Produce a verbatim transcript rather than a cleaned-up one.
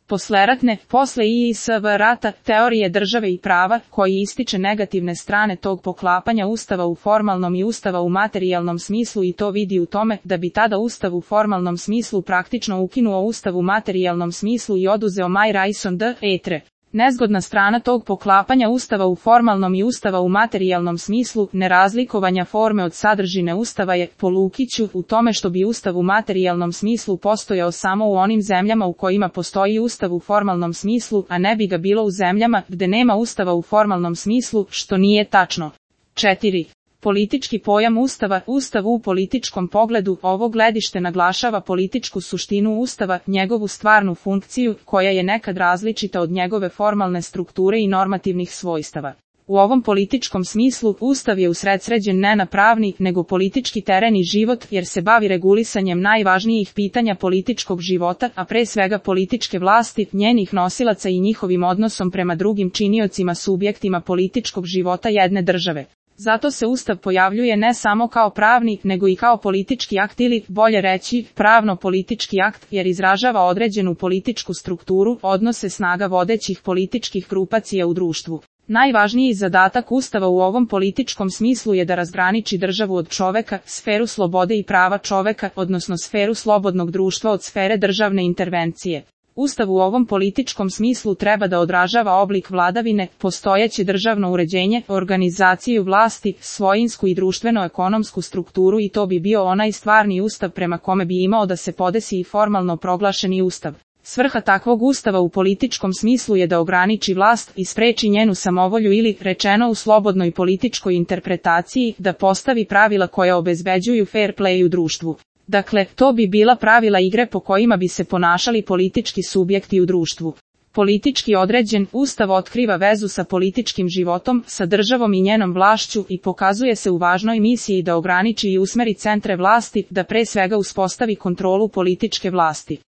Posleratne, posle I I S V rata, teorije države i prava, koji ističe negativne strane tog poklapanja Ustava u formalnom i Ustava u materijalnom smislu i to vidi u tome da bi tada Ustav u formalnom smislu praktično ukinuo Ustav u materijalnom smislu i oduzeo Maj Rajson d. etre. Nezgodna strana tog poklapanja Ustava u formalnom i Ustava u materijalnom smislu, nerazlikovanja forme od sadržine Ustava je, po Lukiću, u tome što bi Ustav u materijalnom smislu postojao samo u onim zemljama u kojima postoji Ustav u formalnom smislu, a ne bi ga bilo u zemljama gde nema Ustava u formalnom smislu, što nije tačno. četiri. Politički pojam Ustava, Ustav u političkom pogledu, ovo gledište naglašava političku suštinu Ustava, njegovu stvarnu funkciju, koja je nekad različita od njegove formalne strukture i normativnih svojstava. U ovom političkom smislu, Ustav je usredsređen ne na pravni, nego politički teren i život, jer se bavi regulisanjem najvažnijih pitanja političkog života, a pre svega političke vlasti, njenih nosilaca i njihovim odnosom prema drugim činiocima subjektima političkog života jedne države. Zato se Ustav pojavljuje ne samo kao pravni, nego i kao politički akt ili, bolje reći, pravno-politički akt, jer izražava određenu političku strukturu, odnose snaga vodećih političkih grupacija u društvu. Najvažniji zadatak Ustava u ovom političkom smislu je da razgraniči državu od čoveka, sferu slobode i prava čoveka, odnosno sferu slobodnog društva od sfere državne intervencije. Ustav u ovom političkom smislu treba da odražava oblik vladavine, postojeće državno uređenje, organizaciju vlasti, svojinsku i društveno-ekonomsku strukturu i to bi bio onaj stvarni Ustav prema kome bi imao da se podesi i formalno proglašeni Ustav. Svrha takvog Ustava u političkom smislu je da ograniči vlast i spreči njenu samovolju ili, rečeno u slobodnoj političkoj interpretaciji, da postavi pravila koja obezbeđuju fair play u društvu. Dakle, to bi bila pravila igre po kojima bi se ponašali politički subjekti u društvu. Politički određen, Ustav otkriva vezu sa političkim životom, sa državom i njenom vlašću i pokazuje se u važnoj misiji da ograniči i usmeri centre vlasti, da pre svega uspostavi kontrolu političke vlasti.